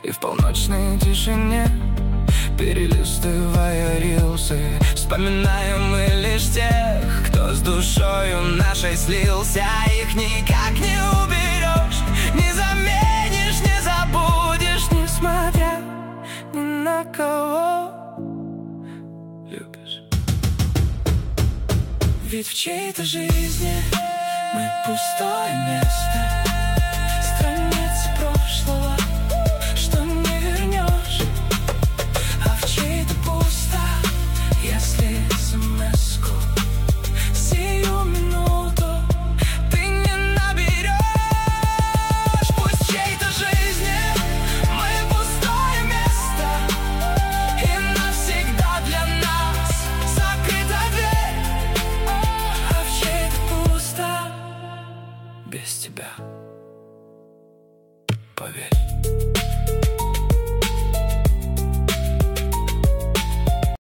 И в полночной тишине, перелистывая рилсы, вспоминаем мы лишь тех, кто с душою нашей слился. Их никак не уберешь, не заменишь, не забудешь, несмотря ни на кого любишь. Ведь в чьей-то жизни мы пустое место.